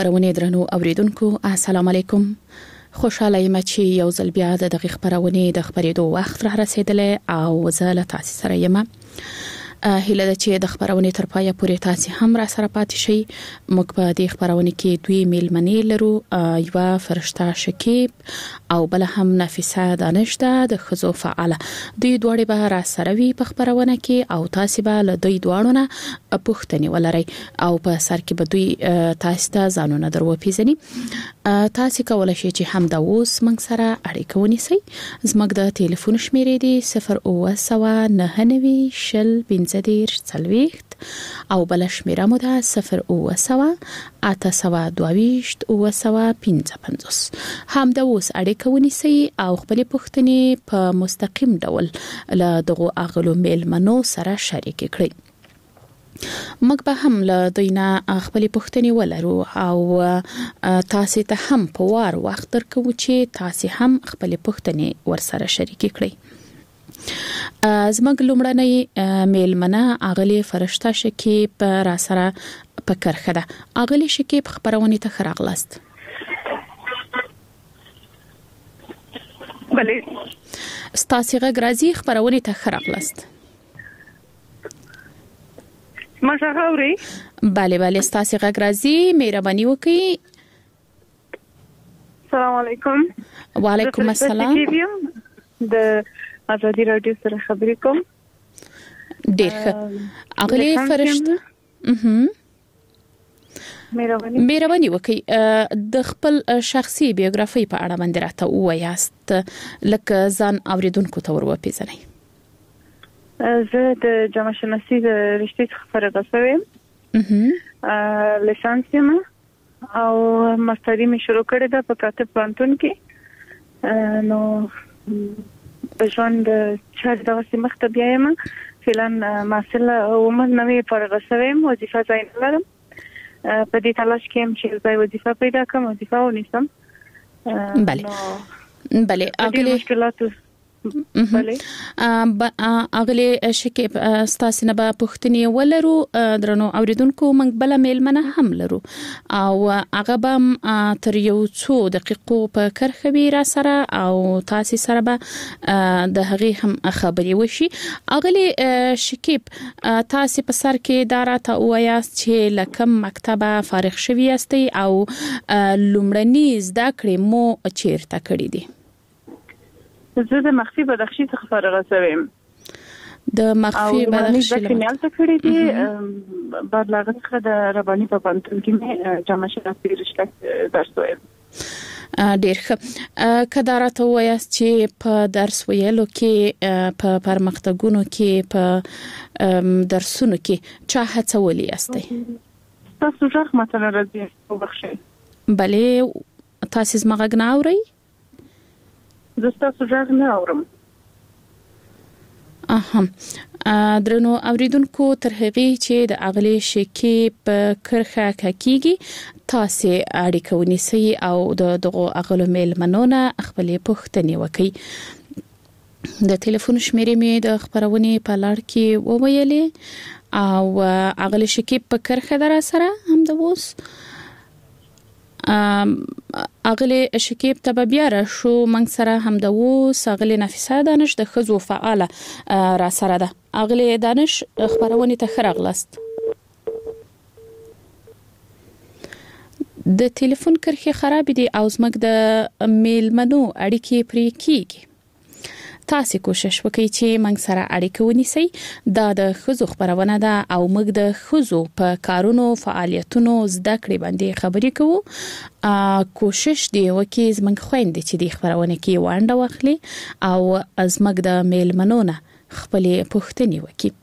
خبرونه درنو اوریدونکو السلام علیکم. خوشاله یم چې یو ځل بیا د دغه خبرونه د خبرېدو وخت را رسیدلې او زه له تاسو سره یم. هله د چې د خبرونه تر پایه پورې تاسو هم را سره پاتې شئ. موږ په دې خبرونه کې دوی میلمنې لرو، یو فرشته شکیب او بل هم نفیسه دانشته د خزو فعاله. دوی دوړې به را سره وي په خبرونه کې او تاسو به له دوی دوړو نه پوښتنې ولرئ او په سر کې به دوی تاسو ته ځانونه درو پیژني. تاسو کولای شئ چې هم د اوس موږ سره اړیکه ونیسئ. زموږ د ټلیفون شمیرې دی 09099 0 او بل شمیره مو ده 08082 هم د اوس اړیکه ونیسئ او خپل پوښتنې په مستقیم ډول له دغه اغلو میلمنو سره شریک کړئ. موږ به هم له دوینا خپل پوښتنې ولرو او تاسو ته هم په وار وخت درکو چې تاسو هم خپل پوښتنې ورسره شریک کړئ. زموږ لومړنۍ میلمنه اغلی فرشته شکیب را سره په کرخه ده. اغلی شکیب خبرونه ته خراغلاست. بله ستاسو غږ خبرونه ته خراغلاست. ما شاوري. بله ستاسو غږ راځي، مهرباني وکړئ. السلام علیکم. وعلیکم السلام. د ازادي رادیو سره خبرې کوم. ډېر ښه. اغلی فرشته مهرباني وکړئ د خپل شخصي بیوګرافي په اړه باندې راته ووایاست لکه ځان اوریدونکو ته ورپېژنئ. زه د جامعه شناسی د رشتې څخه فارغه شوم. لیسانس یم او ماستري مې شروع کړې ده په کاتب پوهنتون کې. نو په ژوند چار دغه سیمه ته بیا یم. فعلا محصل او نوې فارغه شوم، وظیفه ځای نه لرم. په دې تلاش کې یم چې ځای وظیفه پیدا کړم، وظیفه ونیسم. بله اغلی مشکلات بله اغلی شکیب ستاسو نه به پوښتنې ولرو. درنو اوریدونکو موږ بل میلمنه هم لرو او هغه به تر یو څو دقیقو په کرخوي را سره او تاسو سره به د هغه هم خبري وشي. اغلی شکیب تاسو په سر کې داراته وایاست چې لکم مکتبه فارغ شوی یاستئ او لومړني زده کړې مو چیرته کړې دي؟ زه د مخفي بدخشي څخه فارغه شوم. د مخفي بدخشي لمال څخه کړې دي. بعد لاغه څخه د رباني په پوهنتون کې مې جامعه شناسی رشته درس ویل. ډېر ښه. کدارته وایاست چې په درس ویلو کې په پرمختګونو کې په درسونو کې چا هڅولې یاستئ؟ تاسو ځخ مثلا راځي وبخښئ. بله تاسو زما غږ نه اورئ؟ زستا سوجاغ نه اورم. درنو اوریدونکو تر هغه چې د اغلی شکیب په کرخه کېږي تاسو اړیکه ونیسئ او دغه اغلو میلمنونه خپل پوښتنې وکړئ. د ټلیفون شمیرې مې د خبرونه په لړ کې وویلې او اغلی شکیب په کرخه در سره هم د اوس اغلی شکیب ته بیا را شو. موږ سره هم د اوس اغلی نفیسه دانش د خزو فعاله را سره ده. اغلی دانش خبرونه ته خراغلاست. د ټلیفون کرخه خراب دي او زموږ د میلمنو اړیکې پرې کیږي. تاسو کوشش وکړئ چې موږ سره اړیکه ونیسئ. دا د خزو خبرونه ده او موږ د خزو په کارونو فعالیتونو زده کړې باندې خبرې کوو. کوشش دی وکړئ زموږ خويندې چې د خبرونه کې وانډه واخلي او زموږ د میلمنو نه خپل پوښتنې وکړي.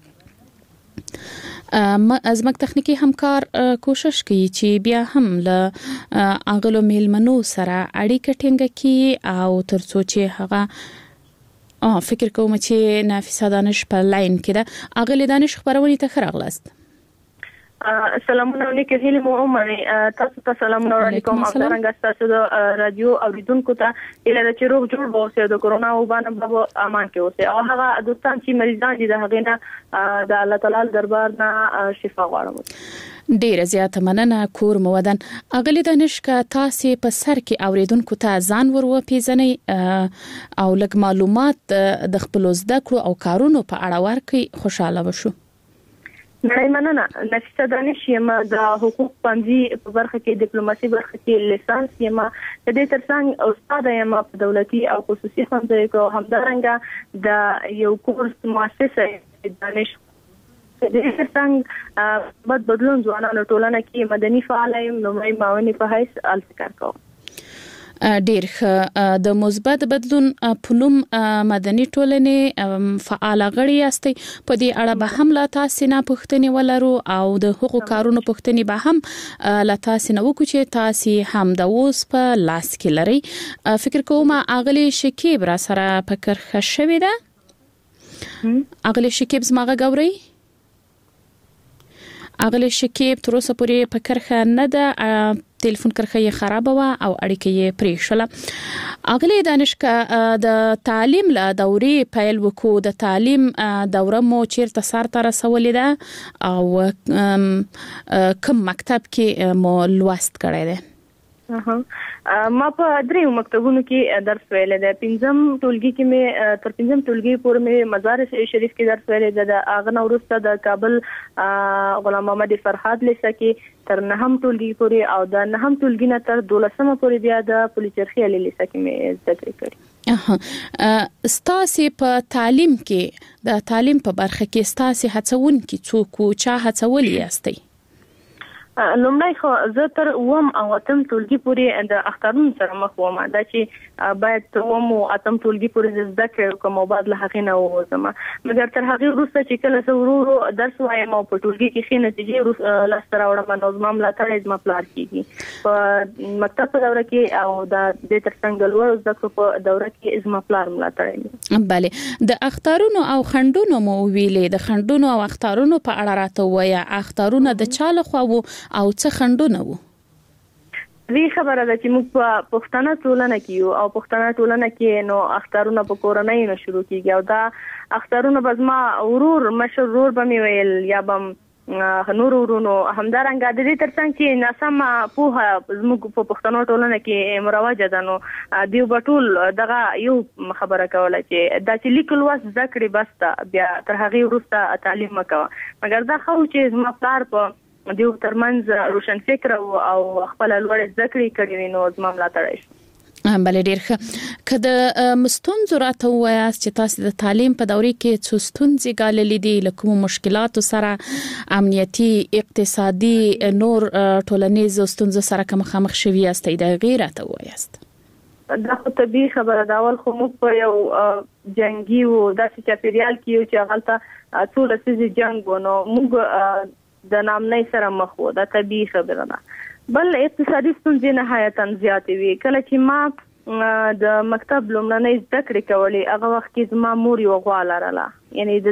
زموږ تخنیکی همکار کوشش کوي چې بیا هم له اغلو میلمنو سره اړیکه ټینګه کړي او ترڅو چې هغه فکر کوم چې نفیسه دانش په لاین کې ده. اغلی دانش خبرونه ته خراغلاست. سلامونه علیکم. هیله مو عمر تاسو ته سلام علیکم. افغانستان تاسو د رادیو اوریدونکو ته اله چې روغ جوړ اوسئ د کورونا وبانه په امان کې اوسئ او هغه دوستان چې مریضان دي د هغه نه د الله تعالی دربار نه شفا غواړم. ډیره زیاته مننه کور مودن. اغلی دانشکا تاسو په سر کې اوریدونکو ته ځان ور وپیژنئ او لږ معلومات د خپل زده کړو او کارونو په اړه ورکړئ، خوشاله وشو. مننه. نفیسه دانش یم، د حقوق پوهنځي په برخه کې ډیپلوماسي برخه کې لیسانس یم. د دې ترڅنګ استاد یم په دولتي او خصوصي ښوونځیو کې، همدارنګه د یو کورس مؤسسه دانش د دې ترڅنګ بدلون ځوانانو ټولنه کې مدني فعال یم، لومړی معاوني په حیث الفکر کوم. ډیر د مثبت بدلون په نوم مدني ټولنې فعال غړي یاستئ. په دې اړه به هم لا تاسو نه پوښتنې ولرو او د حقوق کارونو پوښتنې به هم لا تاسو نه وکړو چې تاسو هم د اوس په لاس کې لري. فکر کوم اغلی شکیب را سره فکر خښوي ده. اغلی شکیب زماغه ګوري. اغلی شکیب تر اوسه پورې په کرخه نه ده، ټلیفون کرخه یې خراب و او اړیکه یې پرې شوه. اغلی دانشکا د تعلیم له دورې پیل وکړو، د تعلیم دوره مو چیرته سر ته رسولې ده او کوم مکتب کې مو لوست کړی دی؟ ما په دریو مکتبونو کې درس ویلې ده. پنځم ټولګي کې مې تر پنځم ټولګي پورې مې مدارس شریف کې درس ویلې ده. هغه نو وروسته د کابل غلام محمد فرهاد لیسه کې تر نهم ټولګي پورې او د نهم ټولګي نه تر 12مه پورې بیا د پولیچرخي لیسه کې مې زده کړې کړې. ستاسو په تعلیم کې د تعلیم په برخه کې ستاسو هڅونکي څوک او چا هڅولې یاستئ؟ لومړی خو زه تر اوم او اتم ټولګي پورې د اخترونو سره مخ وم، دا چې باید اوم او اتم ټولګي پورې زده کړم کوم بعد له هغه نه وځم. مګر تر هغه وروسته چې کله زه ورو درس وایم او په ټولګي کې ښه نتیجې لاسته راوړم، نو زما ملاتړ زما پلار کیږي. په مکتب په دوره کې او د دې ترڅنګ لوړ زده کړو په دوره کې زما پلار ملاتړ. بله، د اخترونو او خندونو مو ویلې، د خندونو او اخترونو په اړه راته وایي. اخترونه د چا لخوا وو او څه خندونه وو؟ دې خبره ده چې موږ په پښتنه ټولنه کې یو او پښتنه ټولنه کې نو اخترونه په کورنۍ نه شروع کیږي او دا اخترونه به زما ورور مشر ورور به مې ویل یا به نور ورونو. همدارنګه د دې ترڅنګ چې ناسمه پوهه زموږ په پښتنو ټولنه کې مروجه ده، نو دیو بټول دغه یو خبره کوله چې دا چې لیکل واس ذکر بس بیا تر هغه وروسته تعلیم وکړه. مګر دا خو چې زما پلار په دیو ترمنځ روشن فکر او خپل لوړ ذکر کړی نو زما ملاتړ شي. بله، ډیر ښه. که د مستونزو راته ووایاست چې تاسو د تعلیم په دورې کې څه ستونزې ګاللې دي، له کومو مشکلاتو سره، امنیتي، اقتصادي، نور ټولنیز ستونزو سره که مخامخ شوي یاستئ، د هغې راته ووایاست؟ دا خو طبیعي خبره ده. اول خو موږ په یو جنګي و داسې چاپیریال کې یو چې هغلته څو لسیزې جنګ و، نو موږ د نامنۍ سره مخ وو. دا طبیعي خبره ده. بل اقتصادي ستونزې نهایتاً زیاتې وي. کله چې ما د مکتب لومړنۍ زده کړې کولې، هغه وخت کې زما مور یو غوا لرله، یعنی د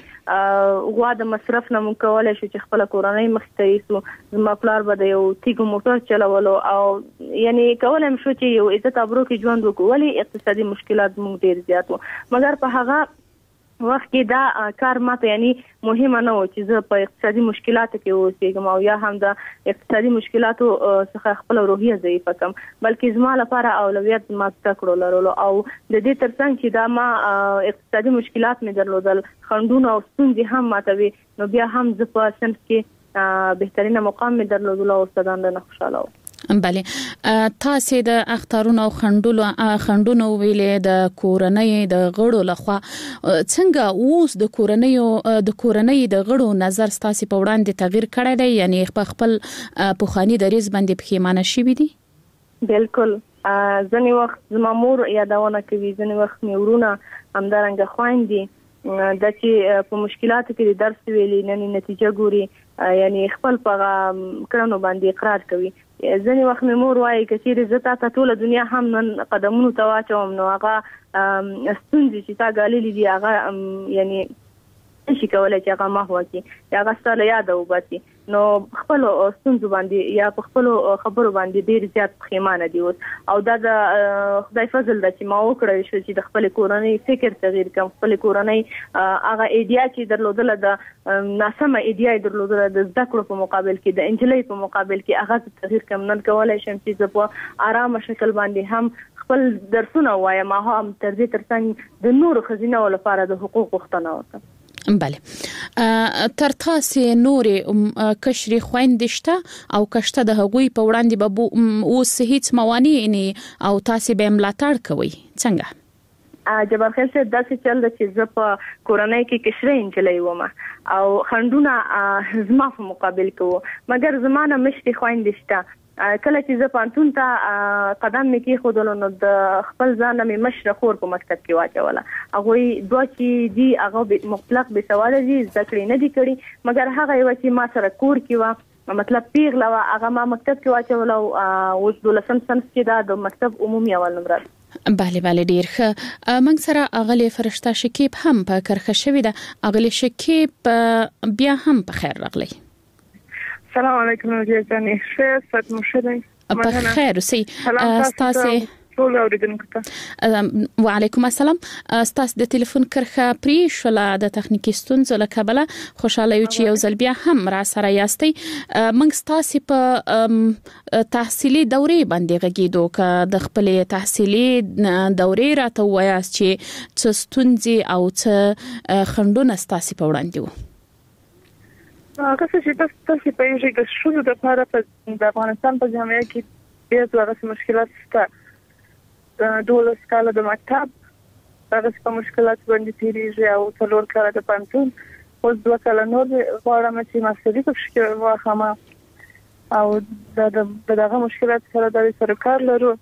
دغه غوا د مصرف نه موږ کولی شو چې خپله کورنۍ مخې ته یوسو. زما پلار به د یو تیږو موټر چلولو او یعنی کولی م شو چې یو عزت ابرو کې ژوند وکړو، ولې اقتصادي مشکلات موږ ډېر زیات وو. مګر په هغه وخت کې دا کار ماته یعنی مهمه نه و چې زه په اقتصادي مشکلاتو کې اوسېږم او یا هم د اقتصادي مشکلاتو څخه خپل روحیه ضعیفه کړم، بلکې زما لپاره اولویت ما زده کړو لرلو او د دې ترڅنګ چې دا ما اقتصادي مشکلات مې درلودل، خنډونه او ستونزې هم ماته وي، نو بیا هم زه په صنف کې بهترینه مقام مې درلودلو او استادان نه خوشاله وو. بله، تاسو د اخترونو او خندونو ویلې د کورنۍ د غړو لخوا څنګه اوس د کورنۍ د غړو نظر تاسو په وړاندې تغییر کړی دی، یعنی په خپل پوخانی دریز باندې پښیمانه شوي دي؟ بالکل. ځینې وخت زما مور یادونه کوي، ځینې وخت مې ورونه، همدارنګه خویندې دا چې په مشکلاتو کې درس ویلي نن نتیجه ګوري، یعنی خپل په کړنو باندې اقرار کوي. ځینې وخت مې مور وایي که چیرې زه تا ته ټوله دنیا هم نن قدمونو ته واچوم، نو هغه ستونزې چې تا ګاللې دي هغه یعنی نشي کولی چې هغه محو کړي یا هغه ستا له یاده وباسي. نو خپل ستونزو باندې یا په خپل خبرو باندې ډیر زیات پښیمانه دي او دا د خدای فضل د چې ما وکړل شو چې د خپل کورنۍ فکر تغییر کوم خپل کورنۍ هغه ایډیا چې درلودله د ناسمه ایډیا درلودله د زده کړو په مقابل کې د انجلۍ په مقابل کې هغه تغییر کوم نن کولای شم چې په آرام شکل باندې هم خپل درسونه وایم هم تر دې ترڅنګ د نورو خزینه لپاره د حقوق غوښتنه وکړم. بله تر تاسو نورې کشري خويندې شته او کشته د هغوی په وړاندې به اوس هیڅ موانع نه او تاسو به ملاتړ کوئ څنګه؟ جبار خیل سے داسې چل د چې زه په کورنۍ کې کشري انجلۍ وم او خندونه زما په مقابل کوو مګر زمانه مشتي خويندې شته کله چې زه پانتون ته قدم مې کې خودلو نو د خپل ځان مې مشره خور په مکتب کې واچوله هغه دوه چې دی هغه مطلق به سواله دي ذکر نه دي کړی مګر هغه یو چې ما سره کور کې و مطلب پیغله و هغه ما مکتب کې واچوله او اوس 12 صنف کې د مکتب عمومي اول نمبر. بله ډیر ښه موږ سره اغلی فرشته شکیب هم په کرخه شوې ده اغلی شکیب بیا هم په خیر راغلی. السلام علیکم جاني ښه ست مشه په خیر اوسئ تاسو ټول اوریدونکو ته وعلیکم السلام تاسو د ټلیفون کرخه پری شوله د تخنیکی ستونزو له کبله خوشاله یو چې یو ځل بیا هم را سره یاستئ موږ تاسو په تحصیلي دورې باندې غږیدو ک د خپل تحصیلي دورې راته وایاست چې څه ستونزې او څه خندونه تاسو په وړاندې وو. هغه چې تاسو په یوه ځای کې شروع د لپاره په د افغانستان په جامعه کې ډېر څه مشکلات شته د 12 کال د مکتب هغه په مشکلات باندې تیریږي او 4 کال د پانتون اوس 2 کال نور غواړم چې ماستري وکړم واخما او دغه مشکلات سره د سرکار لرو.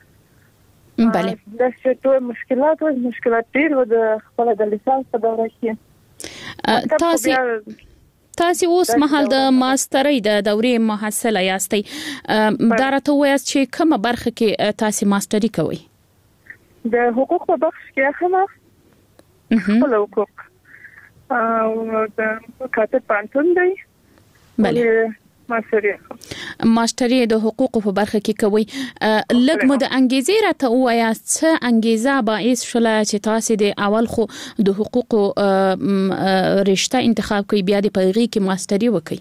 بله د څه مشکلات ډېر و د خپل د لیسانس په دوره کې تاسو اوس مهال د ماسترۍ د دورې محصله یاستئ دا راته وایاست چې کومه برخه کې تاسو ماستري کوئ؟ د حقوق په برخه کې اخلم خپل حقوق او د کاتب پانتون دی. بله ماستري د حقوقو په برخه کې کوي لږ مو د انګیزې راته وایاست څه انګیزه باعث شوله چې تاسو د اول خو د حقوقو رشته انتخاب کوي بیا د پیغي کې ماستري وکړي؟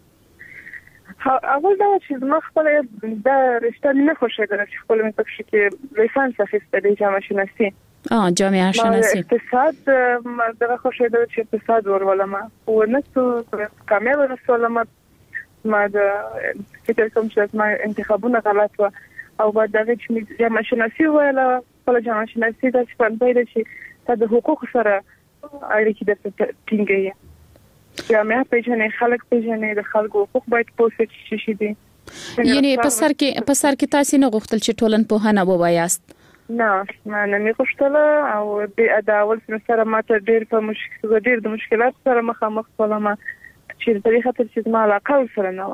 اول دا چې ما خپل د رشته نه خوښه ده چې خپل مې پکې کې لیسانس اخیسته د جامعه شناسي جامعه شناسي اقتصاد دغه خوښه ده چې اقتصاد ورولم او نه څه کامیاب رسولم ما د فکر کوم چې ما انتخابونه غلط و او بعد دا چې جامعه شناسي ولا په جامعه شناسي د څنګه د چې د حقوق سره اړیکې د ټینګي جامعه پیژنې خلک پیژنې د خلکو حقوق باید پوښتنه شي دي یعنی په سر کې تاسو نه غوښتل چې ټولنپوهنه ووایاست؟ نه مې غوښتل او د اول سره ماته ډېر د مشکلات سره مخامخ شوم چې په دې خاطر چې ما علاقه سره نه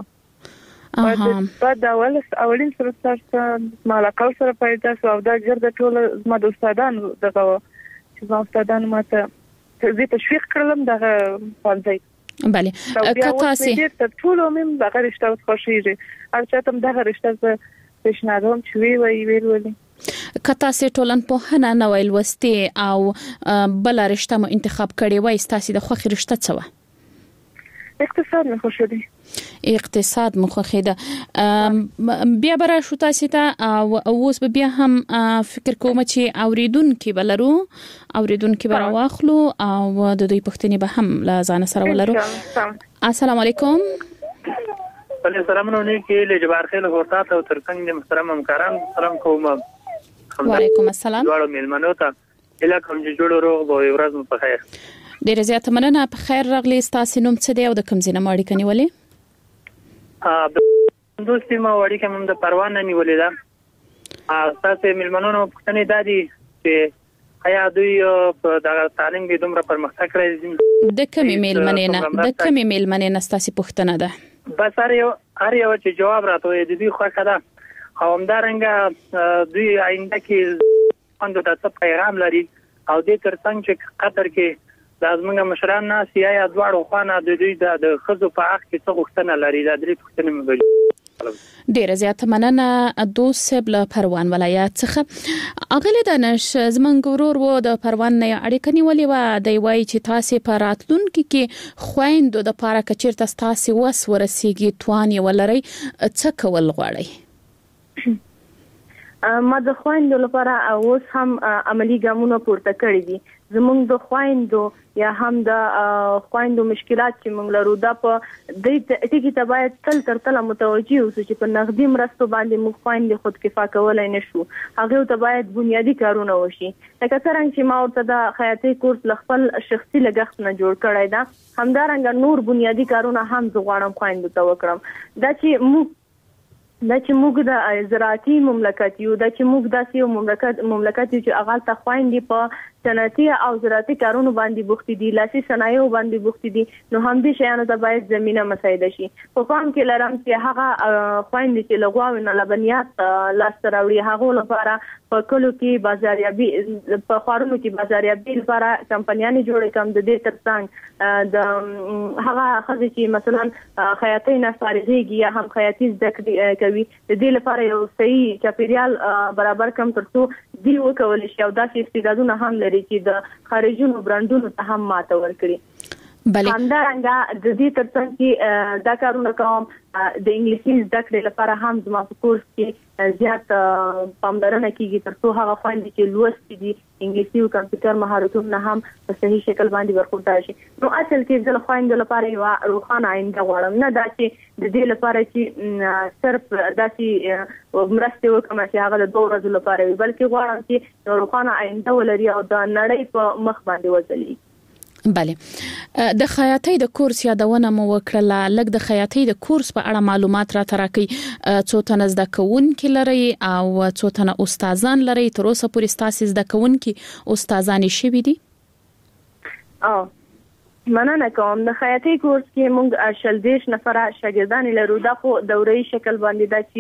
و بعد اولین سره ما علاقه سره پیدا شو او دا ګرځه ټول ما د استادانو دغه چې ما استادانو ماته زه تشویق کړلم دغه پانځي. بله کتاسي ټول مم دغه رشته خوشیږي ارچاتم دغه رشته پیشنهادوم چې ویلي کتاسي ټولنپوهنه نه ویل وستي او بل رشته مو انتخاب کړی وای تاسو د خوخي رشته څه و؟ اقتصاد مې خوښ دی. اقتصاد مو خوښ دی بیا برا شو تاسو ته او اوس بیا هم فکر کوم چې اوریدونکو بل واخلو او د دوی پښتني به هم لا ځان سره ولرو. السلام علیکم. السلام علیکم کې لجبار خیل ورته او ترڅنګ د محترم همکاران سلام کوم. وعلیکم السلام. ډاډو ملمنو ته اله کوم چې جوړ روغ به ورځ مو په خیر. ډیر زیات مننه په خیر راغلی تاسو نوم څه دی او د کوم ځای نه اړیکه نیولې؟ د دوستي ما اړیکه مم د پروان نه نیولې ده تاسو ملمنونو پښتنې دادي چې آیا دوی په دغه تعلیم کې دومره پرمختګ کړی د کومې میلمنې تاسو پښتنه ده بس هر یو چې جواب راته دی خوښه ده او همدارنګه دوی آینده کې اندو د پیغام لري او د ترڅنګ چې قطر کې د زمونږ مشران نه سیایا دواړو خانه د دوی د خزو په حق کې څه غوښتنه لري د درې غوښتنې مې ډیره زیاته مننه دوست صاحب له پروان ولایت څخه اغله دانش زمونږ ورور و د پروان نه اړیکه نیولې و د وای چې تاسو په راتلونکي کې خويندو د پاره کچیرته تاسو وس ورسیږي توان یې ولري څه کول غواړي ما د خويندو لپاره اوس هم عملی ګامونه پورته کړی دي زمونږ د خويندو یا هم د خويندو مشکلات چې موږ لرو دا په دې ټکی ته باید تل متوجي اوسو چې په نغدي مرستو باندې موږ خويندې خود کفا کولای نشو هغه ته باید بنیادی کارونه وشي لکه څنګه چې ما ورته د خیاطۍ کورس لخپل شخصي لګښت نه جوړ کړی دا همدارنګه نور بنیادی کارونه هم زغړم خويندو ته وکړم دا چې موږ د زراعتي مملکت یو دا چې موږ داسې مملکت چې اغال ته خويندې په صنعتي او زراعتي کارونو باندې بوخت دي لاسي صنایعو باندې بوخت دي نو هم دې شیانو ته باید زمينه مساعده شي په کوم کې لرم چې هغه خويندې چې لغواوي نه لبنیات لاس راوړي هغه لپاره په کلو کې بازاریابي په خارونو کې بازاریابي لپاره کمپنیانې جوړې کوم د دې ترڅنګ د هغه خزې چې مثلا خیاطۍ نه فارغيږي یا هم خیاطۍ زده کوي د دې لپاره یو صحیح چاپیریال برابر کوم ترڅو دی وکول شي او داسې استعدادونه هم لري چې د خارجونو برانډونو ته هم ماته ورکړي بله همدارنګه د دې ترڅنګ چې دا کارونه کوم د انګلیسي زده کړې لپاره هم زما په کورس کې زیات پاملرنه کیږي ترڅو هغه خويندې چې لوستي دي انګلیسي او کمپیوټر مهارتونه هم په صحیح شکل باندې ورکوټای شي نو اصل کې د خويندو لپاره یو روښانه آینده غواړم نه دا چې د دې لپاره چې صرف داسې مرسته وکړم چې هغه د 2 ورځې لپاره وي بلکې غواړم چې روښانه آینده ولري او د نړۍ په مخ باندې وځلي بله د خیاطۍ د کورس یادونه مو وکړه لکه د خیاطۍ د کورس په اړه معلومات را تراکي څو تنه زده کوونکي لري او څو تنه استادان لري تر اوسه پورې تاسو زده کوونکي استادان شوي دي مننه کوم د خیاطۍ کورس کې موږ شلدیش نفر شاګردان لرو دا خو دوري شکل باندې دا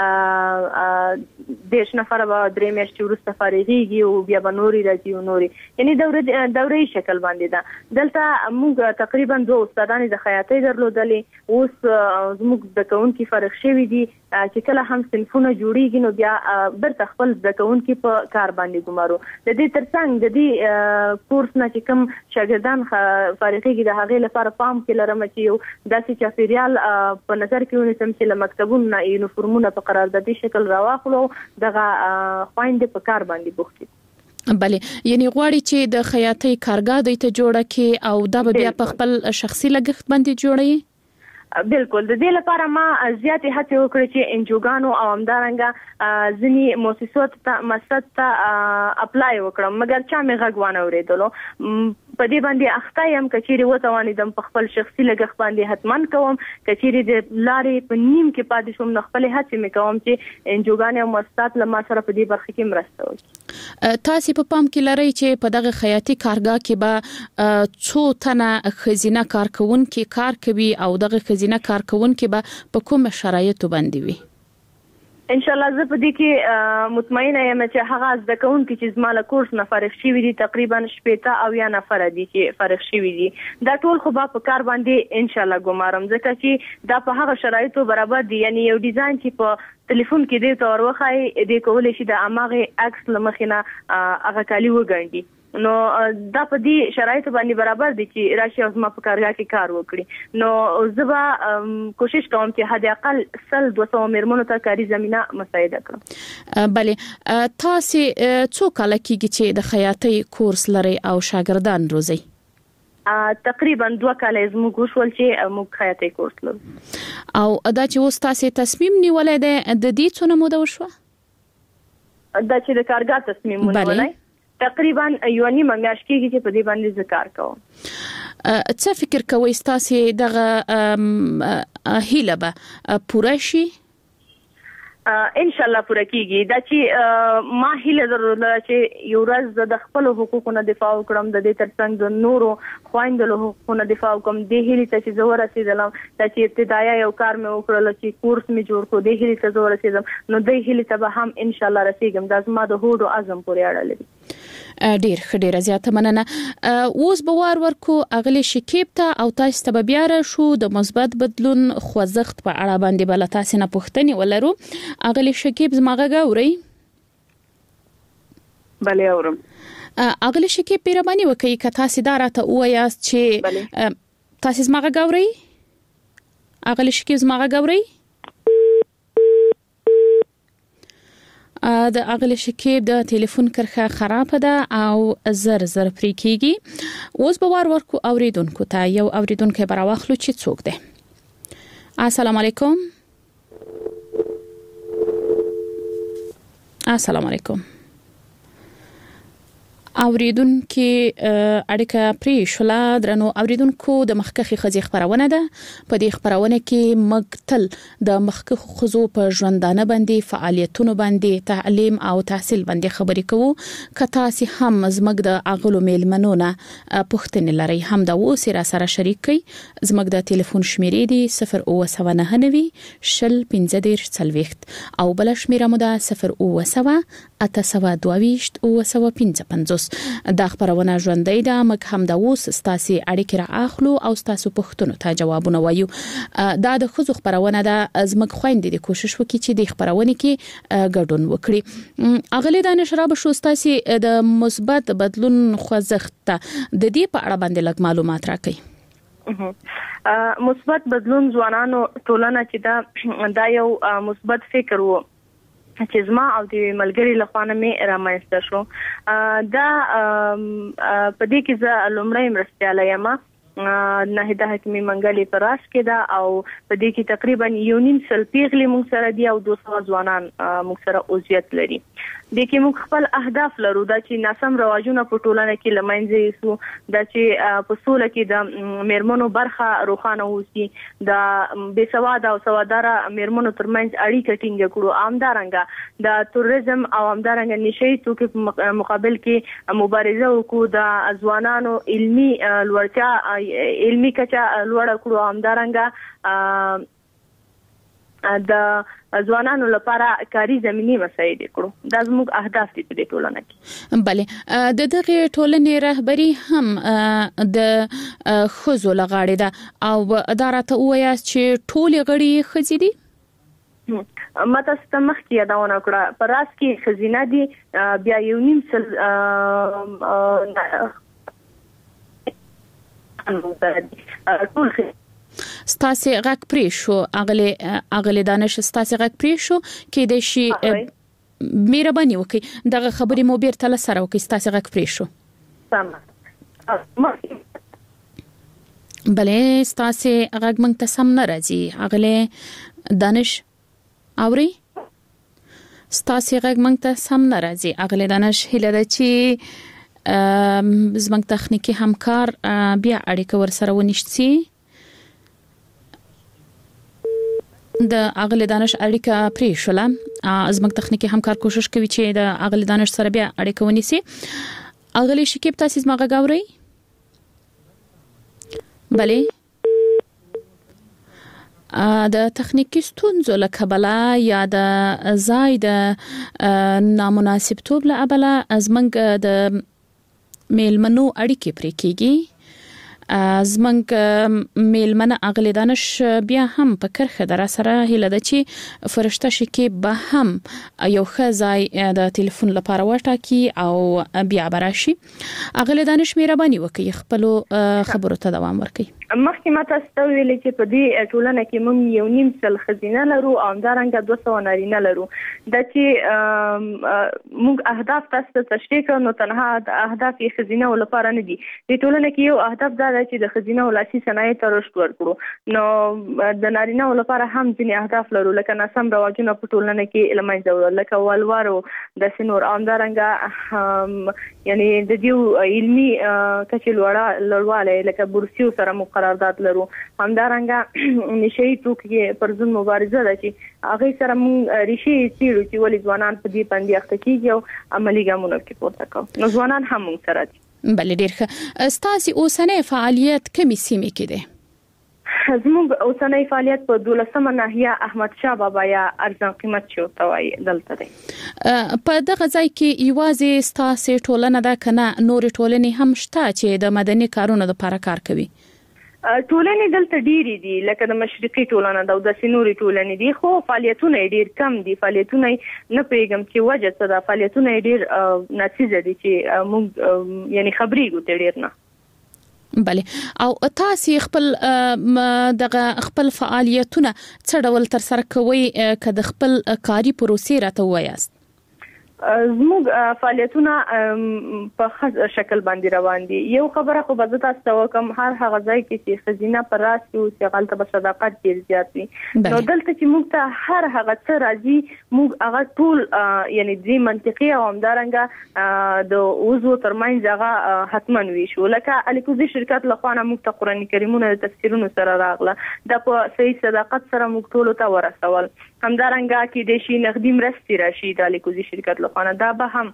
چې دیش نفر به درې میاشتې وروسته فارغيږي او بیا به نوري راځي او نوري یعنی دوري شکل باندې دا دلته موږ تقریبا 2 استادان د خیاطۍ درلودلې اوس زموږ د کوونکي فرق شوی دي چې کله هم صنفونه جوړیږي نو بیا برته خپل د کوونکي په کار باندې ګمارو د دې ترڅنګ د دې کورس نه چې کوم شاګردان فارغيږي د هغه لپاره پام کې لرم چې یو داسې چاپیریال په نظر کې ونیسم چې له مکتبونو یونیفورمونه په قراردادي شکل راواخلو دغه خويندې په کار باندې بوختي بله یعنی غواړي چې د خیاطۍ کارګاه د ته جوړه کې او دا بیا په خپل شخصي لګښت باندې جوړي بالکل د دې لپاره ما زیاتې هڅه وکړې چې انجوګانو او همدارنګه ځینی مؤسسات ته مسد ته اپلای وکړم مګر چا مې غږ وانه اوریدلو په دې باندې اخته يم کچېری وتوانیدم په خپل شخصي لګښت باندې حتمان کوم کچېری د لارې په نیم کې پاتې شوم نو خپل هڅه مې کوم چې انجوګان او مؤسسات له ما سره په دې برخه کې مرسته وکړي تاسو په پام کې لرئ چې په دغه خیاطۍ کارګاه کې به څو تنه خزینه کارکونکو کار کوي او دغه خزینه کارکونکو به په کوم شرایطو باندې وي ان شاء الله زه په دې کې مطمئنه یم چې هغه زده کوونکي چې زما له کورس نه فارغ شوي دي تقریبا 80 او یا نفر دي چې فارغ شوي دي دا ټول خو په کار باندې ان شاء الله ګمارم ځکه چې دا په هغه شرایطو برابر دي یعنی یو ډیزاین چې په ټلیفون کې دی تور وخای د کولې شي د اماغه عکس لمخینه هغه کالی وګڼي نو دا په دې شرایطو باندې برابر دي چې راشي او ما په کارګاه کې کار وکړي نو زبا کوشش کوم چې حد اقل 200 مرمنو ته کاری زمينه مساعده کړم بله تاسو څو کال کېږي چې د خیاطۍ کورس لري او شاګردان روزي تقریبا 2 کال زموږ شول چې موږ خیاطۍ کورس لرو او دا چې اوس تاسو تصمیم نیولای د دې څونه موده وشو دا چې د کارګاه تصمیم ونیولای تقریبا یو نیمه میاشت کېږي چې په دې باندې ذکر کوم څه فکر کوئ تاسو دغه هیله به پوره شي ان شاء الله پوره کیږي دا چې ما هیله درلوده چې یو ورځ د خپل حقوقو دفاع وکړم د دې ترڅنګ د نورو خويندو له حقوقو دفاع وکم د هیله ته چې زه ورسېدم چې ابتدایي یو کار مې وکړل چې کورس مې جوړ کړ د هیله ته زه ورسېدم نو د هیله ته به هم ان شاء الله رسېږم دا زما د هوډ او عزم پورې اړه لري ډیر زیاته مننه. اوس به وار ورکو اغلی شکیب ته او تاسو ته بیا را شو د مثبت بدلون خوځښت په اړه باندې بل تاسو نه پوښتنه ولرو. اغلی شکیب زماغه غوري بله اورم. اغلی شکیب پیرمانی وکي ک تاسو دارته وایاست چې تاسو زماغه غوري اغلی شکیب زماغه غوري د اغلی شکیب د ټلیفون کرخه خراب ده او زر پرې کیږي. اوس به وار ورکو اوریدونکو ته یو اوریدونکو براواخلو چې څوک ده. السلام علیکم. السلام علیکم. اوریدونکو اړیکه پرې شولا درنو اوریدونکو د مخکخي خزي خبرونه ده. په دې خبرونه کې مقتل د مخکخ خزو په ژوندانه باندې فعالیتونو باندې تعلیم او تحصیل باندې خبرې کوو. کته سي هم زمګ د اغلو میلمنونه پښتنه لري هم دا و سره سره شریک کی. زمګ د ټلیفون شمیرې دي 099 شل 15 40 او بل شمیره مو ده 0 822 او دا خبرونه ژوندۍ ده. مګ هم دا اوس ستاسي اړیکې را اخلو او ستاسو پوښتنو ته جوابونه وایو. دا د خزو خبرونه ده. زمګ خويندې د کوشش وکړي چې د خبرونه کې ګډون وکړي. اغلی دانش را به شو ستاسي د مثبت بدلون خوځښت د دې په اړه باندې لږ معلومات راکړي. مثبت بدلون ځوانانو ټولنه چې دا یو مثبت فکر وو چې زما او د ملګری لخوانه مې رامنځته شو. دا په دې کې زه لومړی مرستياله یم. ناهیده حکیمی منګلی پراس کې دا او په دې کې تقریبا 1.5 پیغلي موږ سره دي او 200 ځوانان موږ سره عضویت لري. د کې موږ خپل اهداف لرو دا چې ناسم رواجونه په ټولنه کې لمنځه یوسو، دا چې په سوله کې د میرمنو برخه روښانه وسی، دا بې سواد او سواداره میرمنو ترمنځ اړیکه ټینګه کړو، امدارنګه د توریزم او امدارنګه نشي توکي په مقابل کې مبارزه وکړو، د ځوانانو علمي لوړتیا علمي کچا لوړ کړو، امدارنګه د ځوانانو لپاره کاری زميني مساعد کړو. دا زموږ اهداف دي په ټولنه کې. بله د دغه ټولنې رهبری هم د خزو لغاړي ده او ادارته وایي چې ټول غړي خزي دي. ماته ستمخ کې یادونه کړه پر راس کې خزینه دي بیا 1.5 سل ټول ستاسي غک پرې شو اغلی دانش ستاسي غک پرې شو کې د شي مهرباني وکي دغه خبرې مو بیرته لسره وکي ستاسي غک پرې شو. بله ستاسي غک مونږ ته سم نه راځي اغلی دانش اوري ستاسي غک مونږ ته سم نه راځي اغلی دانش هله د چې زمونږ تخنیکی همکار بیا اړیکه ورسره ونیسي. د اغلی دانش اړیکه پرې شوله. زموږ تخنیکی همکار کوشش کوي چې د اغلی دانش سره بیا اړیکه ونیسي. اغلی شکیب تاسو زما غاوري؟ بله د تخنیکی ستونزو له کبله یا د زاید نامناسب توب له ابله زمنګ د میلمنو اړیکې پرې کیږي. زمنګ میلمنه اغلی دانش بیا هم په کرخه در سره هله د چې فرشته شکی به هم یو خزای د ټلیفون لپاره وټاکی او بیا براشي. اغلی دانش مهرباني وکي خپل خبرو ته دوام ورکي. مخکې ماته ستویل چې په دې ټولنه کې موږ 1.5 سل خزینه لرو او همدارنګه 200 نارینه لرو. د چې موږ اهداف تاسو ته تشریح کړو نو تنها د اهداف یې خزینه لپاره نه دي. د ټولنه کې یو اهداف دا دی چې د خزینه ولاسي صنایع ته رشد ورکړو. نو د نارینه لپاره هم ځینې اهداف لرو لکه ناسم رواجونه په ټولنه کې لمنځه وړل لکه والوارو د سنور همدارنګه یعنی د دې علمي کچې لوړواله لکه بورسیو سره قرارداد لرو. همدارنګه نشي توکي پر ځن مبارزه ده چې هغه سره مونږ ریشي چیرو چې ولې ځوانان په دې باندې اخته کیږي او عملی ګامونه کې پورته کوي. نو ځوانان هم مونږ سره دي. بل ډیر ښه. ستاسو اوسنۍ فعالیت کومې سیمې کې ده؟ زموږ اوسنۍ فعالیت په 12مه ناحیه احمد شاه بابا یا ارزان قیمت چوتوي دلته دی. په دغه ځای کې یوازې ستاسو ټولنه ده کنه نور ټولنې هم شته چې د مدني کارونو لپاره کار کوي؟ ټولنې دلته ډېری دي لکه د مشرقي ټولنه د سينوري ټولنې دي خو فعالیتونه ډېر کم دي. فعالیتونه نه پیغام چې وجه څه ده، فعالیتونه ډېر ناڅیزه دي چې موږ یعنی خبرېږو ته ډېر نه. بله او تاسو خپل فعالیتونه څه ډول تر سره کوئ که د خپل کاري پروسې راته وایاست؟ زموږ فعالیتونه په خاص شکل باندې روان دي. یو خبره خو به تاسو ته وکم، هر هغه ځای کې چې خزینه پر راس کې او چې غلطه به صداقت ډیر زیات وي، نو دلته چې موږ ته هر هغه څه راځي موږ هغه ټول یعنی دې منطقي او همدارنګه د اوزو ترمنځ هغه حتمن وي شو. لکه الیکوزي شرکت له خوانه موږ ته قرآن کریمونه د تفسیرونو سره راغله، د په صحیح صداقت سره موږ ټول ته ورسول. همدارنګه کې د شي نقدي مرستې راشي د الیکوزي شرکت له خوانه دا هم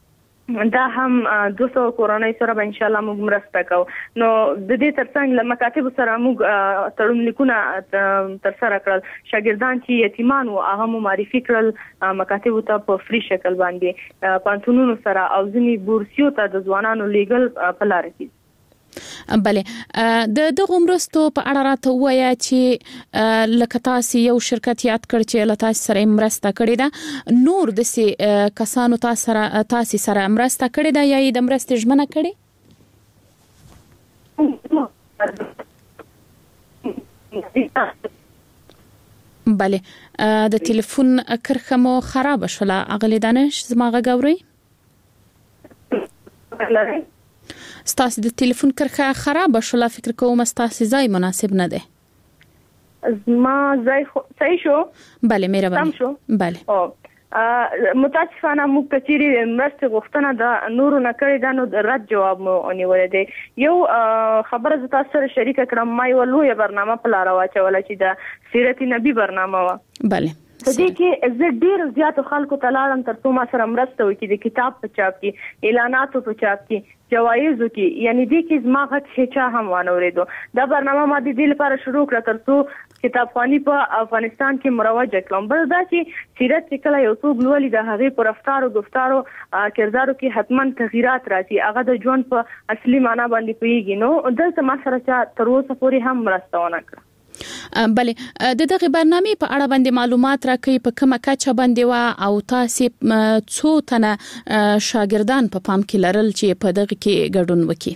200 کورونای سره به ان شاء الله موږ مرسته کوو. نو د دې ترڅنګ له مکاتب سره موږ تړون لیکونه تر سره کړل. شاګردان چې یتیمان وو هغه مو معرفي کړل مکاتب ته په فری شکل باندې، پانتونونو سره او ځنی بورسیو ته د ځوانانو لیګل په لار کې. بله د دغه مرستو په اړه راته وایي چې لکه تاسو یو شرکت یاد کړ چې له تاسو سره مرسته کړې ده، نور د سي کسانو تاسو سره مرسته کړې ده یا د مرستې ژمنه کړې؟ بله د ټلیفون کرخه مو خراب شوله. اغلی دانش زما غوړی ستاسو د ټلیفون کرخه خراب شوله، فکر کوم ستاسو ځای مناسب نه دی. زما ځای صحیح شو؟ بله مهرباني. شو؟ بله. متاسفانه موږ کچيري مرسته غوښتنه د نورو نه کړی دا نو رد جواب مو ونیول دی. یو خبره ز تاسو سره شریک کړم، ما یو لوی برنامه په لار واچول چې د سیرت نبی برنامه و. بله په دې کې زه ډیر زیات خلکو ته لاړم تر څو ما سره مرسته وکړي د کتاب په چاپ کې، اعلاناتو په چاپ کې، جوایزو کې، یعنی دې کې زما غږ هیڅ هم وانه ورېدو. دا برنامه ما د دې لپاره شروع کړه تر څو کتابخواني په افغانستان کې مروج کړم. بل دا چې سیرت چې کله یو څوک لولي د هغه پر رفتار او گفتارو کردارو کې حتمن تغیرات راځي، هغه د ژوند په اصلي معنی باندې پیږي. نو دلته ما سره تر اوسه پورې هم مرسته ونه کړه. بله د دغه برنامه په اړه باندې معلومات راکړئ په کومه کچه باندې وا او تاسو څو تنه شاګردان په پام کې لرل چې په دغه کې ګډون وکړي؟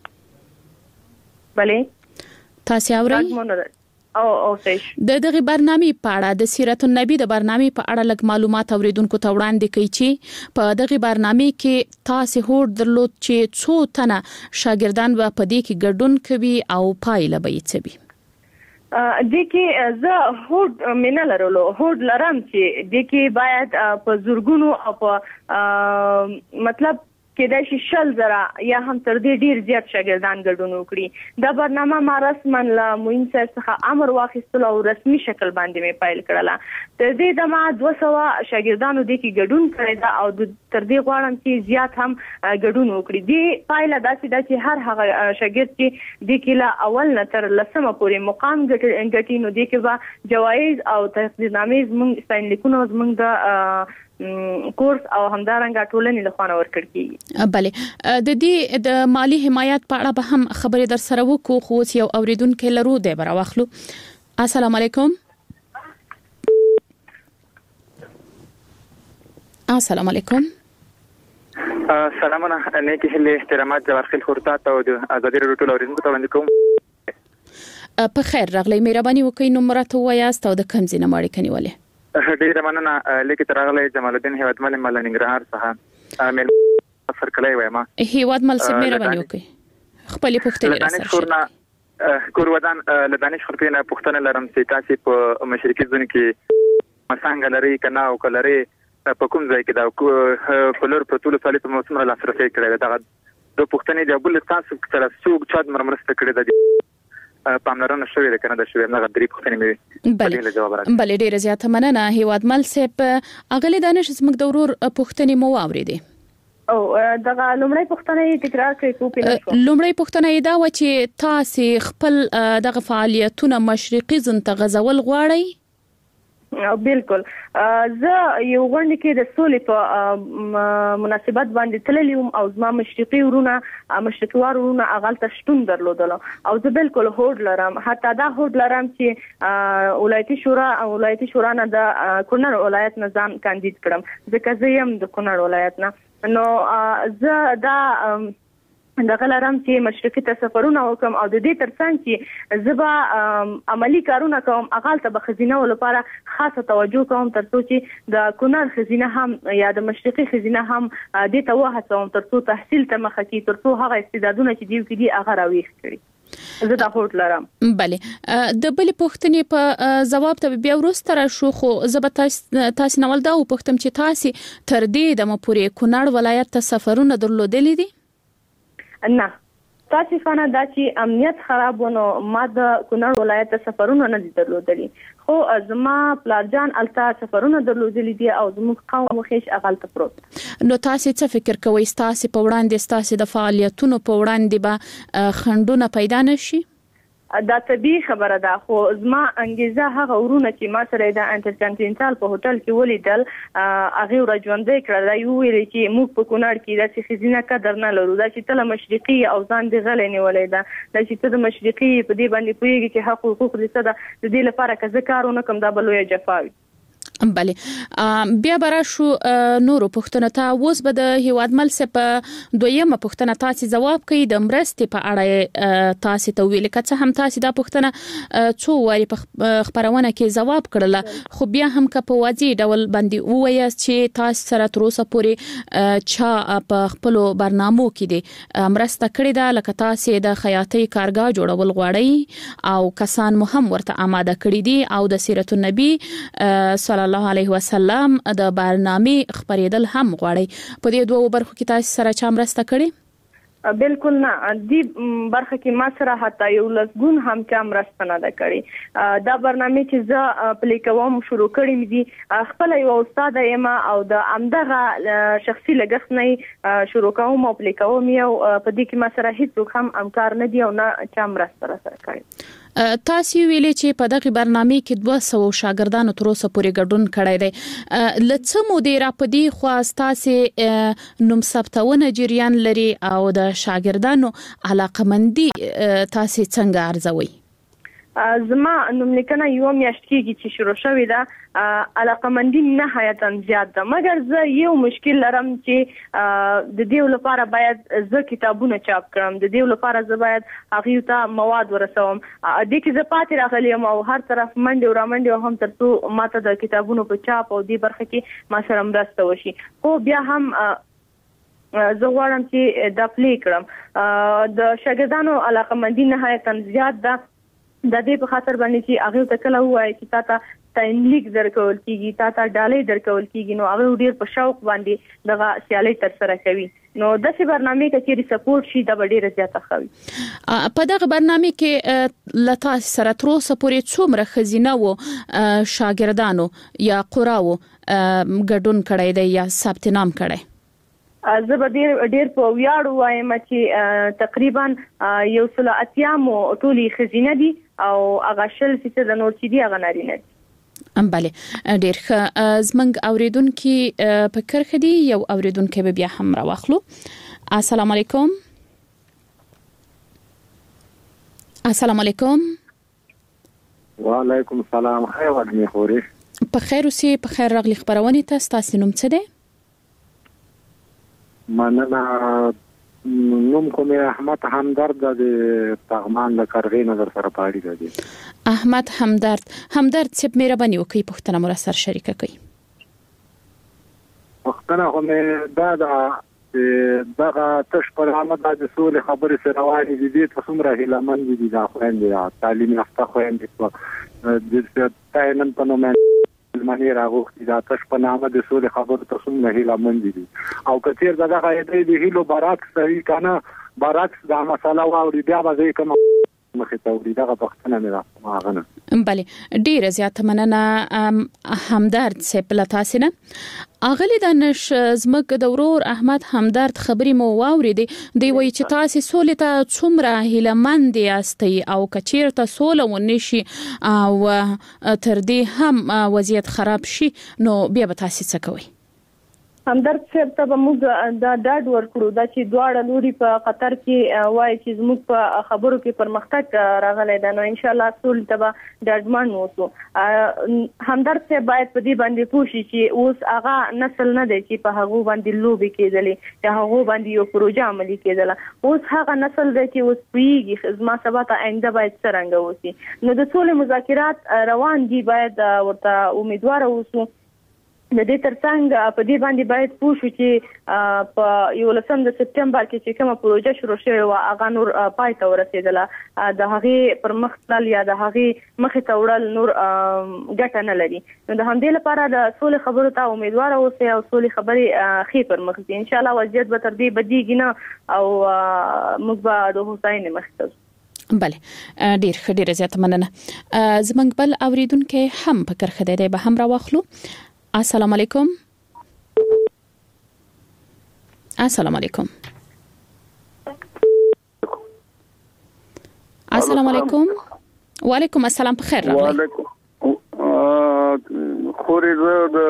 بله تاسو اورئ او صحیح. د دغه برنامه په اړه د سیرت النبی د برنامه په اړه لږ معلومات اوریدونکو ته وړاندې کړئ چې په دغه برنامه کې تاسو هوډ درلود چې څو تنه شاګردان په دې کې ګډون کوي او پایله به یې څه وي؟ د کې زه هوډ مینه لرلو، هوډ لرم چې د کې باید په زورګونو او په مطلب کې د شل زره یا هم تر دې ډیر زیات شاګردان ګډون وکړي. دا برنامه ما رسماً له موین صاحب څخه امر واخیستل او رسمي شکل باندې مې پایل کړله. تر دې د ما 200 شاګردانو د کې ګډون کړی دا او تر دې غواړم چې زیات هم ګډون وکړي. دې پایله داسې ده چې هر هغه شاګرد چې د کې لا اول نه تر لسمه پورې مقام ګټي نو د کې به جوایز او تقدیرنامې زموږ ستاینلیکونه زموږ د کورس او همدارنګه ټولنې له خوانه ورکړ کیږي. بله د دې د مالی حمایت په اړه به هم خبرې در سره وکړو، خو یو اوریدونکو لرو دی بر واخلو. السلام علیکم. السلام علیکم. سلامونه نیکی هله احترامات جوارخیل خورتات او د ازادي رادیو ټول اوریدونکو ته وړاندې کوم. په خیر راغلی، مهرباني وکړئ نو مرته وایاست او د کوم ځای نه ماړی کنيواله؟ ډیره مننه. لیکي ترغله جمال الدین هیوادمل مل ننګرهار څخه مل سفر کړی وایم. هیوادمل سره مهرباني وکړئ خپل پوښتنه راځي. کورودان لدانش خلکو نه پوښتنه لرم چې تاسو په مشرقي ځون کې مسانګ لري کنه او کلري په کوم ځای کې دا کولر په ټول سالي په موسم لاسرسي کړی دا د پوښتنې د بل تاسو سره څوک چا مرسته کړی دا پاملرنه شوې ده کنه د شوې نه غدري پوښتنې مې په دې جواب راکړ. بله ډیره زیاته مننه هیوادمل صاحب. اغلی دانش زموږ د ورور پوښتنې مو واوریدې. او دغه لومړی پوښتنه تکرار کړئ کو په نشو. لومړی پوښتنه دا و چې تاسو خپل دغه فعالیتونه مشرقي زون ته غزول غواړئ؟ بالکل زه یو غونډه کې د سولې په مناسبت باندې تللی وم او زما مشرقي ورونه اغلته شتون درلودل او زه بالکل هوډ لرم، حتی دا هوډ لرم چې ولایتي شورا نه د کونړ ولایت نه ځان کاندید کړم، ځکه زه یم د کونړ ولایت نه. نو زه دا دغه لرم چې مشرقي ته سفرونه وکم او د دې ترڅنګ چې زبا عملی کارونه کوم اغالته به خزینه ولپاره خاصه توجه کوم ترڅو چې د کونړ خزینه هم یا د مشرقي خزینه هم د توهڅوم ترڅو تحصیل ته مخه کی ترڅو هغه استعدادونه چې دیو کې دي هغه راويخ کړي. زه دا هوډ لرم. بله د بل پوښتنې په جواب ته بیا ورسته را شو، خو زه به تاسو نول دا وپوښتم چې تاسو تر دې د مپورې کونړ ولایت ته سفرونه درلودلې دي؟ نه، تاسفانه دا چې امنیت خراب ونه ما د کونړ ولایت ته سفرونه نه درلودلي، خو زما پلارجان الته سفرونه درلودلي دي او زموږ قوم مخیش اغلته پروت. نو تاسو څه فکر کوئ تاسو په وړاندې تاسو د فعالیتونو په وړاندې به خندونه پیدا نشي؟ دا طبيعي خبره ده، خو زما انګیزه هغه ورونه چې ما سره د انټرکانټینټال په هوټل کې ولیدل هغه ورځوندې کړل، یو ویل چې موږ په کونړ کې د خزینه قدر نه لرو، دا چې تل مشرقي او ځان دی غلې نیولې ده، دا چې ته د مشرقي په دې باندې پوهیږي چې حقوق دې څه ده، د دې لپاره که زه کارونه کوم دا بلوي جفاوي. بله بیا برا شو نورو پوښتنه ته اوس به د هیواد ملسه په دویمه پوښتنه تاسو جواب کوي د مرستې په اړه تاسو ته ویل کڅه هم تاسو دا پوښتنه څو واری په خبرونه کې جواب کړل، خو بیا هم که په واضح ډول باندې وایي چې تاسو سره تر اوسه پورې چا په خپل برنامو کې دي مرسته کړې ده، لکه تاسو د خیاطۍ کارګاه جوړول غواړئ او کسان مو هم ورته آماده کړی دي او د سیرت النبی صلی الله علیه وسلم د برنامه خبرېدل هم غواړي، په دې دوه برخو کې تاسو سره چا مرسته کړې؟ بالکل نه، دی برخه کې ما سره حتی یو لسګون هم چا مرسته نه ده کړې. دا برنامه چې زه پلی کوم شروع کړم دي خپل یو استاد یم او د امدغه شخصي لګښت نه شروع کوم او پلی کوم یو په دې کې ما سره هیڅ هم همکار نه دی او نه چا مرسته سره کړې. تاسو ویلې چې په دغه برنامه کې 200 شاګردانو تر اوسه پورې ګډون کړی دی، لڅ مدیر په دې خواست تاسو نوم ثبتونه جریان لري او د شاګردانو علاقمندي تاسو څنګه ارزوي؟ زما نوم لیکنه یو میاشت کېږي چې شروع شوې ده، علاقمندي نهایتا زیات ده، مګر زه یو مشکل لرم چې د دې لپاره باید زه کتابونه چاپ کړم، د دې لپاره زه باید هغه ته مواد ورسوم، د دې کې زه پاتې راغلم او هر طرف منډه او رامنډه هم ترڅو ماته د کتابونو په چاپ او دې برخه کې ما سره مرسته وشي، خو بیا هم زه غواړم چې دا پلی کړم. د شاګردانو علاقمندي نهایتا زیات ده، د دې په خاطر باندې چې هغه ته کله وایي چې تاسو ټایم لیک درکول کیږي، تاسو ډالۍ درکول کیږي، نو هغه ډیر په شوق باندې دغه سیالي تر سره کوي، نو د څه برنامه کې چې سپورټ شي دا ډیره زیاته خوي. په دغه برنامه کې لتا سره تر اوسه پورې څومره خزینه وو شاګردانو یا قراو ګډون کړی دی یا ثبت نام کړی؟ زه به ډیر په ویاړ وایم چې تقریبا 180 مو ټولي خزینه دي او هغه شل چې د نور چې دي هغه نارینه دي. بله ډیر ښه، زمنګ اوریدونکو په کرخه دي یو اوریدونکو به بیا هم راوخلو. السلام علیکم. السلام علیکم. وعلیکم السلام. خیر وګړي خوري په خیر اوسې، په خیر راغلی خبرونه تاسو نوم څه دی؟ مننه، نوم کوم احمد همدرد د پغمان د کارغې نظر سره پاړی دی. احمد همدرد څه مهرباني وکړئ پښتنه مر سره شریک کړئ. پښتنه هم دا تش پر احمد د سولې خبرې سره روانې دي، د څومره هیلمن دي دا خويندې تعلیم یافته خويندې د تاینن په نوم مانی راغوختي دا تش په نامه د سولې خبرو ته څومره هیلمن دي او کثیر دغه د هیلو برعکس صحیح کنه برعکس دا مسله واوري بیا به کوم مخې ته وړي دغه پښتنه مې را غنه. بله ډیره زیاته مننه همدرد صاحب له تاسو نه. اغلی دانش زمک د ورور احمد همدرد خبري مو واورېدې دی وایي چې تاسو سولې ته څومره هیلمند یاستئ او کچیرته سوله ونشي او تر دې هم وضعیت خراب شي نو بیا به تاسو څه کوئ؟ همدرد صاحب ته به موږ دا ډاډ ورکړو دا چې دواړه لوري په قطر کې وایي چې زموږ په خبرو کې پرمختګ راغلی دی نو ان شاء الله سولې ته به ډاډمن اوسو. همدرد صاحب باید په دې باندې پوه شي چې اوس هغه نسل نه دی چې په هغو باندې لوبې کېدلې یا هغو باندې یو پروژه عملي کېدله. اوس هغه نسل دی چې اوس پوهیږي زما سبا ته آینده باید څرنګه اوسي. نو د سولې مذاکرات روان دي باید ورته امیدواره اوسو. د دې ترڅنګ په دې باندې باید پوه شو چې په 11 سپتمبر کې چې کومه پروژه شروع شوې و هغه نور پای ته ورسېدله د هغې پر مخ تلل یا د هغې مخې ته وړل نور ګټه نه لري. نو د همدې لپاره د سولې خبرو ته امیدواره اوسئ او سولې خبرې ښې پر مخ ځي. انشاءالله وضعیت به تر دې بدیږي نه او موږ به د هوساینې مخې ته ځو. بله ډیر زیاته مننه. زمنګ بل اوریدونکو هم په کرخه دی به هم راوخلو. السلام علیکم. السلام علیکم. السلام علیکم. وعلیکم السلام په خیر راغلی. وعلیکم. خوري زه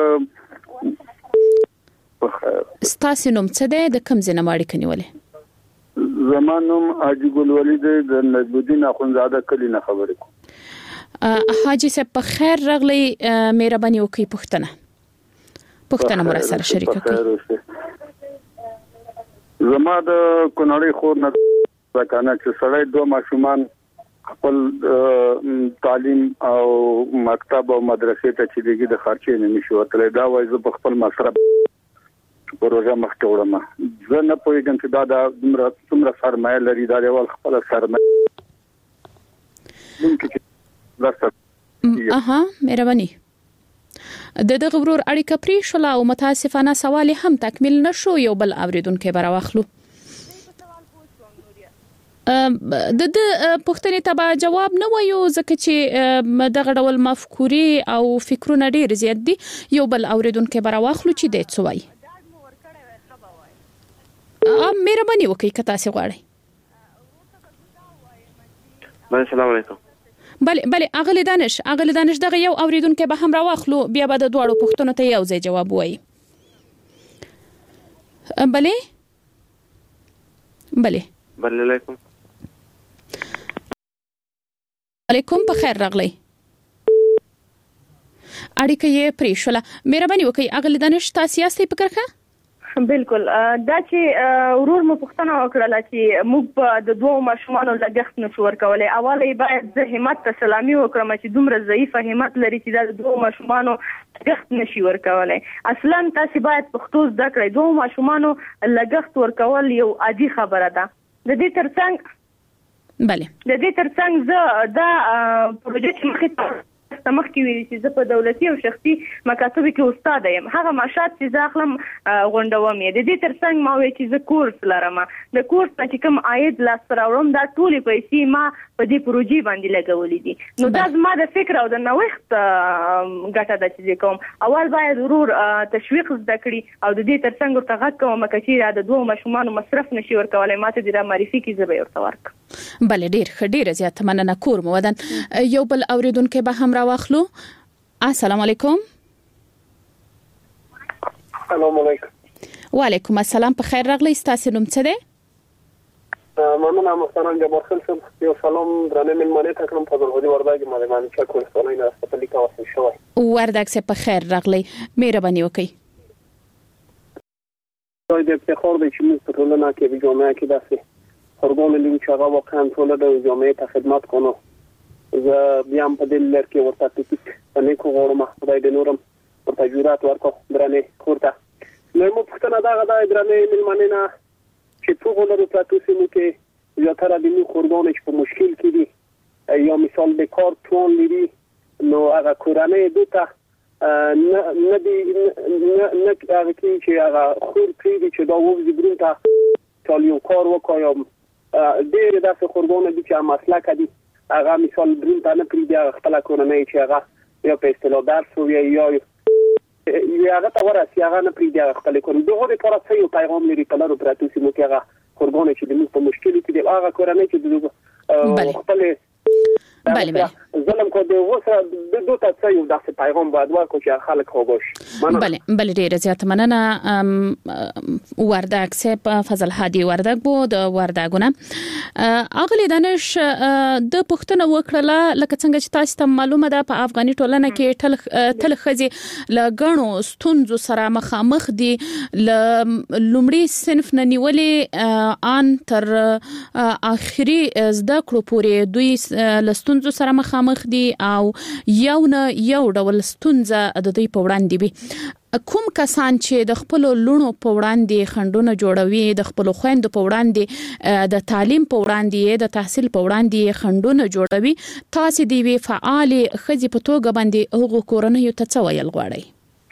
ستاسو نوم څه دی د کوم ځای نه اړیکه نیولې؟ زمانوم حاجی ګل ولی د نجم الدین اخونزاده کلی نه خبرې کوم. حاجی صاحب په خیر راغلی. مهرباني وکړئ پښتنه مر سره شریک کړئ. زما د کونړی خور نه ځکانه چې سړی دوه ماشومان خپل تعلیم او مکتب او مدرسې ته چې دیږي د خرچې نه نشي ورتلای دا وایي زه په خپل مصرف پروژه مخته وړم. زه نه پوهیږم چې دا د څومره سرمایه لري دا ډول خپل سرمایه مهرباني د دغه ورور اړیکه پرې شو او متاسفانه سوال هم تکمیل نشو. یو بل اوریدونکو به راوخلو. د پښتنې ته جواب نه وایو ځکه چې دغه ډول مفکورې او فکرونه ډیر زیات دي. یو بل اوریدونکو به راوخلو چې د څه وایي. مهرباني وکړئ که تاسو غواړئ. السلام علیکم. بله اغلی دانش دغه یو اوریدونکو به هم راوخلو بیا به د دوړو پښتنو ته یو ځای جواب وایي. بله علیکم. علیکم په خیر راغلی. اړیکه یې پرې شوله. مهرباني وکړئ اغلی دانش تاسو یاستئ په کرخه؟ بالکل دا چې ورور مو پوښتنه وکړه چې موږ په د دوه ماشومانو لګښت نشو ورکولای. اوله باید زه همت ته سلامي وکړم چې دومره ضعیف همت لري چې دا د دوه ماشومانو لګښت نشي ورکولای. اصلا تاسو باید پښتو زده کړئ. دوه ماشومانو لګښت ورکول یو عادي خبره ده. د دې ترڅنګ زه دا پروژه چې مخې مخ کې ویل چې زه په دولتي او شخصي مکاتبو کې استاد یم. هغه معاشات چې زه اخلم غونډوم یې. د دې ترڅنګ ما وی چې زه کورس لرم. د کورس چې کوم عاید لاسته راوړم دا ټولې پیسې ما په دې پروژې باندې لګولې دي. نو دا زما د فکر او د نوښت ګټه ده چې کوم. اول باید ورور تشویق زده کړي او د دې ترڅنګ ورته غږ کوم چې د دوه ماشومانو مصرف نشي ورکولای ماته د معرفي کې زه به ورته ورک. بله ډیر زیات مننه کور مو ودان. یو بل اوریدونکو به هم راوخلو. السلام علیکم. السلام علیکم. وعلیکم السلام په خیر راغلی. تاسو نوم څه دی؟ مننه محترم جبار خان. یو سلام درنه ملمنه ته کوم په ورودی ورداګ مالمان چې کول سنوي نه خپل کا واسه شوی. ورداګ څه په خیر راغلی. مهرباني وکړئ. دوی د افتخار د چې موږ په ټولنه کې د جامعه کې داسې خرګون لیم چې هغه واقعا ټول د جامعه ته خدمت کوي. زه بیا په دې لر کې ورته ټیک باندې کوم خدای دې نورم په تجربات ورکو درنه کوړه. نو مو پښتنه دا غدا درنه ملمنه نه چې ټول له تاسو مو کې یا تر دې خرګون چې په مشکل کې دي یا مثال د کار ټول لري نو هغه کورانه دوته نه دي نه هغه چې هغه خور کړی چې دا وځي ګرونته تالیو کار وکایم ډېر داسې خورګونه دي چې مسلک دي هغه مثال درین ته نه پریږدي خپل کورنۍ چې هغه یو په اصطلاح درس وي یا هغه ته ورسي هغه نه پریږدي خپل کورنۍ دغه لپاره څه یو پیغام لري په لارو پراتو سیمو کې هغه خورګونه چې د موږ په مشکل کې دي هغه کورنۍ چې د خپل بله ظلم کو د وسه د دوه څه یو داسې پیغام باید ورکړو چې خلک خوښ بله ډیره زیات مننه ورداګ صاحب فضل هادي ورداګ بو د ورداګونه اغلی دانش د پښتنه وکړه لکه څنګه چې تاسو ته معلومه ده په افغاني ټولنه کې تل خزي لګڼو ستونزو سره مخامخ دي لومړي صنف نه نیولې ان تر اخري زده کړو پورې دوی لستونزو سره مخامخ دي او یو ډول ستونزه د دوی په وړاندې وي کوم کسان چې د خپل لونو په وړاندې خندونه جوړوي د خپل خويندو په وړاندې د تعلیم په وړاندې د تحصیل په وړاندې خندونه جوړوي تاسو دی وی فعال خزي په توګه باندې هغه کورنۍ ته څه ویل غواړي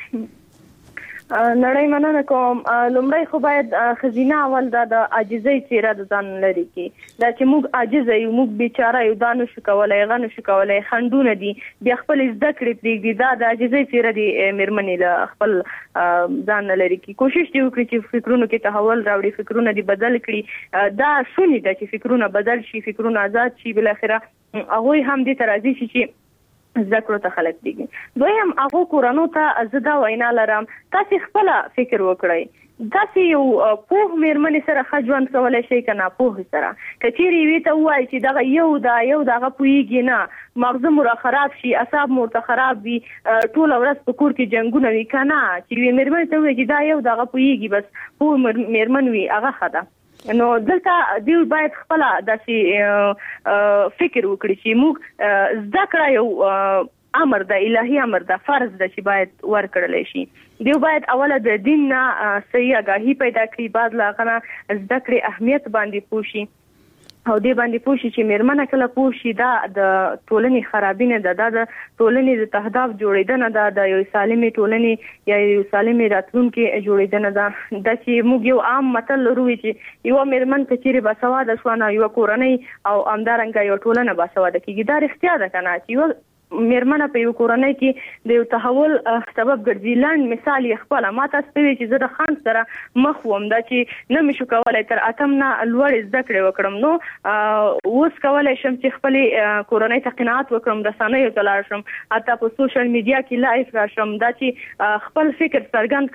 نړۍ مننه کوم لومړی خو باید خزینه اول د عاجزۍ چیرې د ځان لري کې دا چې موږ عاجز یو موږ بیچاره یو دانو شو کولای غنو شو کولای خندونه دي بیا خپل زده کړې پرېږدي دا د عاجزۍ چیرې دی مېرمنې له خپل ځان لري کې کوشش دی وکړي چې فکرونو کې تحول راوړي فکرونه دي بدل کړي دا شونې ده چې فکرونه بدل شي فکرونه آزاد شي بل اخره هغه هم دې ترازی شي چې ذکر ته خلک دي دویم هغه کورانو ته زدا وینا لرم تاسو خپل فکر وکړئ تاسو یو په مېرمنې سره خجوان کولای شي کنه په سره کچيري وی ته وای چې دا یو دغه پویږي نه مغز مور خراب شي اعصاب مور ته خراب وي ټول ورځ په کور کې جنگونه وی کنه چې مېرمنې ته وای چې دا یو دغه پویږي بس په مېرمن وی هغه خدا نو دلته دی باید خپل داسې فکر وکړي چې موږ زده کړه یو امر د الهي امر د فرض د چې باید ورکړل شي دی باید اوله د دین نه صحیح آگاهی پیدا کړي بعد لاغنه زده کړې اهمیت باندې پوښي او دې باندې پوښي چې مېرمنه کله پوښي دا د ټولنې خرابینه ده د ټولنې د تهداف جوړیدنه ده د یو سالمې ټولنې یا یو سالمې راتلونکي جوړیدنه ده د چې موږ یو عام متل لرو چې یو مېرمن کچېره باسواده شونه یو کورنۍ او امدارنګ یو ټولنه باسواده کیږي دا رښتیا ده کنه چې یو مېرمنه په یو کورنۍ کې د یو تحول سبب ګرځي لاند مثال یې خپل ما تاسو ته چې زه د خان سره مخ ووم دا چې نه مشو کولای تر اتم نه لوړ زده کړې وکړم نو اوس کولای شم چې خپل کورنۍ ته قناعت وکړم رسنۍ ته لاړ شم حتی په سوشل میډیا کې لایف راشم دا چې خپل فکر څرګند